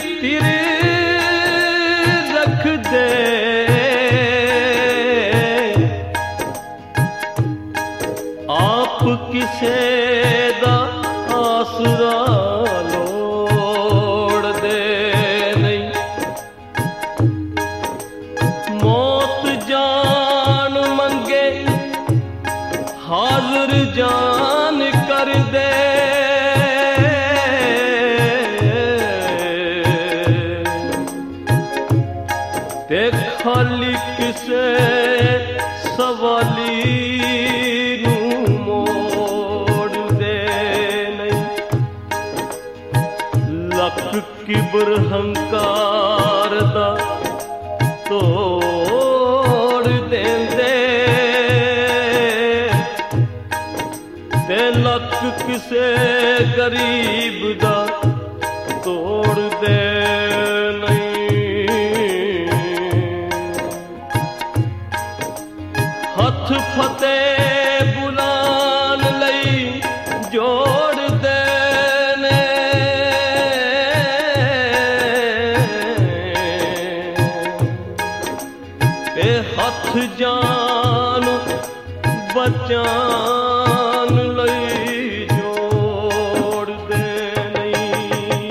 तिर रख दे आप किसे दा आसरा लोड़ दे नहीं मौत जान मंगे हाजिर जान कर दे ते खाली किसे सवाली नू मोड़ दे नहीं लख किबर हंकार दा तोड़ देंदे ते लख किसे गरीब दा तोड़ दे नहीं हथ फतेह बुलान लई जोड़ देने ते हथ जान बचान लई जोड़ दे नहीं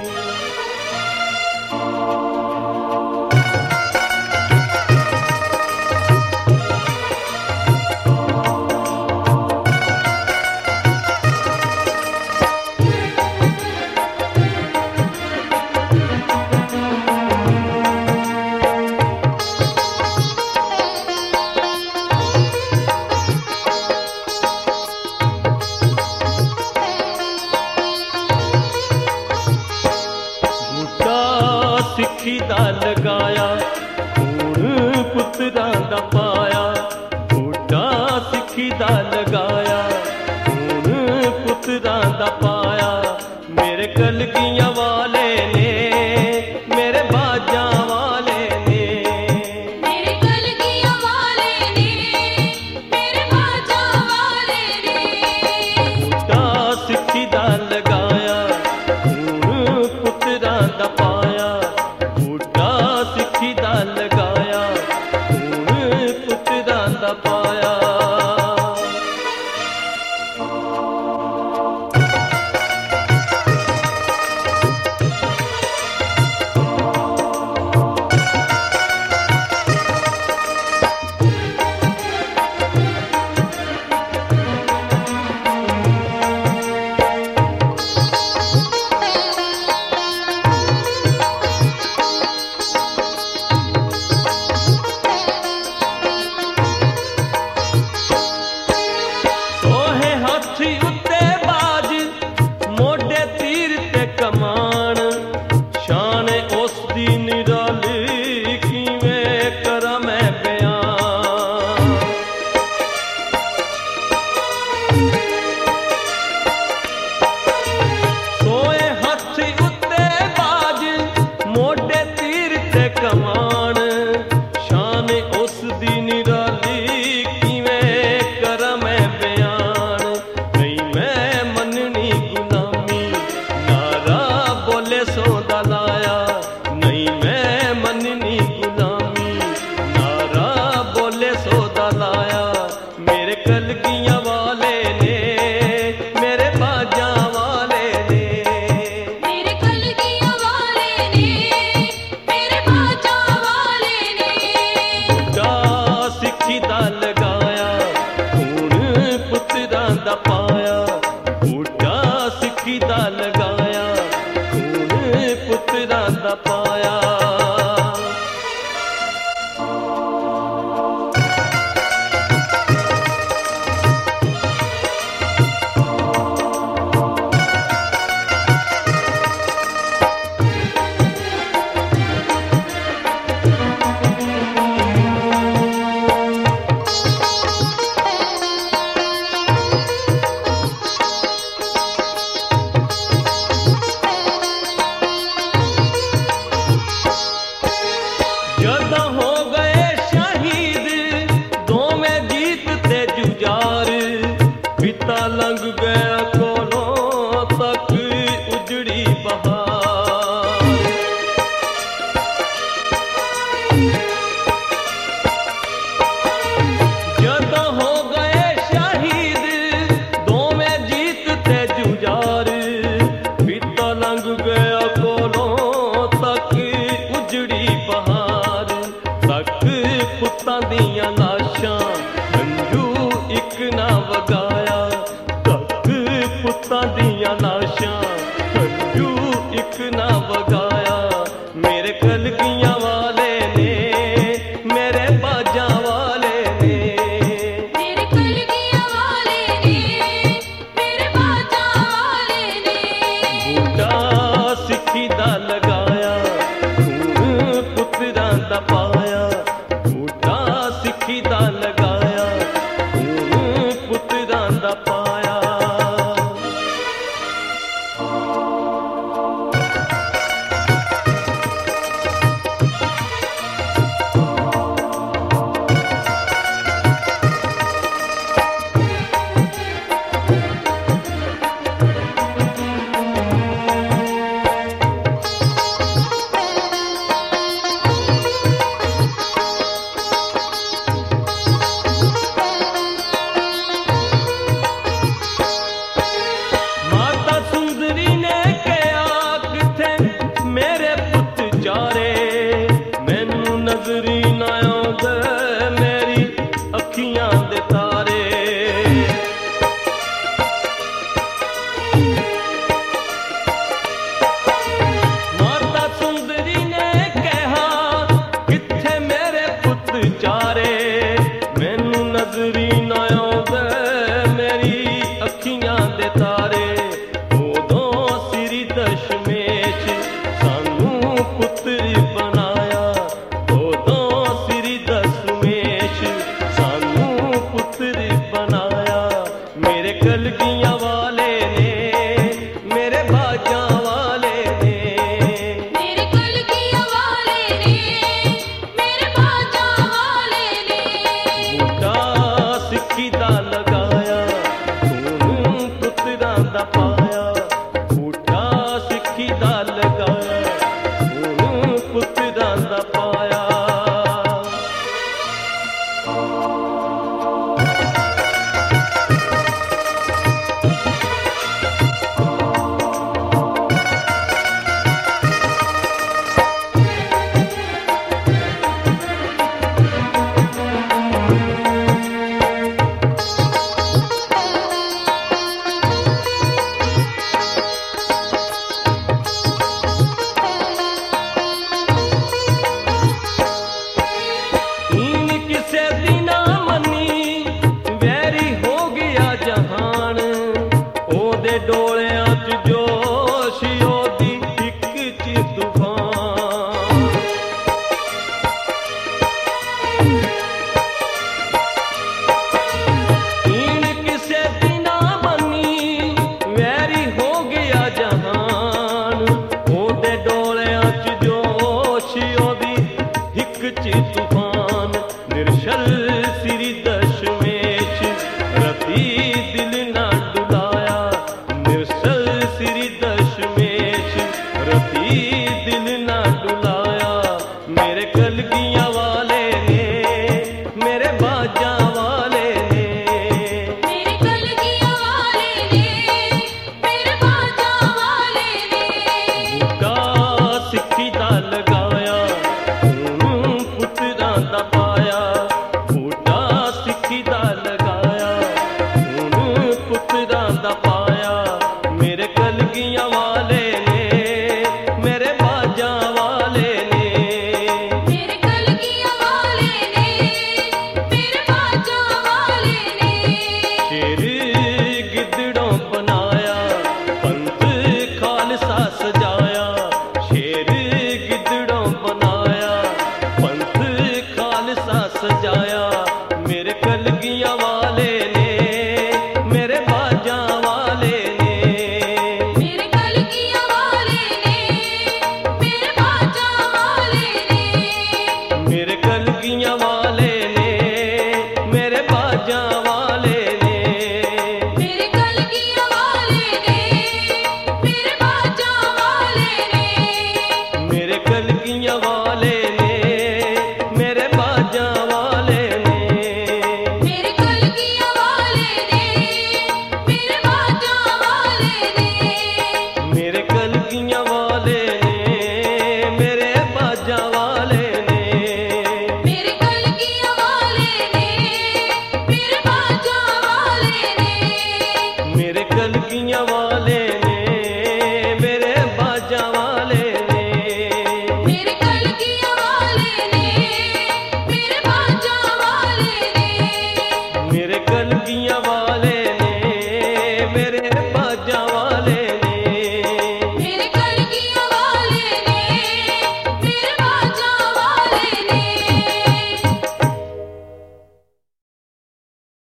सिक्खी दा लगाया खून पुत्तरां दा पाया बूटा सिक्खी दा लगाया खून पुत्तरां दा पाया मेरे कलगियां वाले ने मेरे बाजां वाले ने मेरे कलगियां वाले ने मेरे बाजां वाले ने बूटा सिक्खी दा लगाया खून पुत्तरां दा पाया बूटा सिक्खी दा लगाया खून पुत्तरां दा पाया सोहे हाथी उत्ते बाज मोढे तीर ते कमान शान उस दी निराली किवें करां मैं बयान सोहे हाथी उत्ते बाज मोढे तीर ते कमान शान उस दी निराली किवें करां मैं बयान नहीं मैं मननी गुलामी नारा बोले सो दा लाया नहीं मैं मननी गुलामी नारा बोले सो दा लाया मेरे कलगियां वाले ने मेरे बाजां वाले ने मेरे कलगियां वाले ने मेरे बाजां वाले ने बूटा सिक्खी दा लगाया खून पुत्तरां दा पाया बूटा सिक्खी दा लगाया खून पुत्तरां दा पाया लगाया खून पुत्रां दा पाया बूटा सिक्खी दा लगाया खून पुत्रां दा पाया नजरी ना आउंदे मेरी अखियां दे तारे माता सुंदरी ने कहा किथे मेरे पुत चारे मैनू नजरी ना आउंदे मेरी अखियां दे तारे उदों सिरी दशमेश सानू पुत्री बनाया मेरे कलगियां वाले ने मेरे बाजा वाले ने मेरे कलगियां वाले ने मेरे बाजा वाले ने बूटा सिक्खी दा लगाया खून पुत्रां दा पाया बूटा सिक्खी दा लगाया खून पुत्रां दा पाया डोलियां च जोश ओदी हिक च तूफान ईन किसे दी ना मन्नी वैरी हो गया जहान ओदे डोलियां च जोश ओदी हिक च तूफान निर्शल सिरी दशमेश रती दिल ना सिरी दशमेश रती दिल ना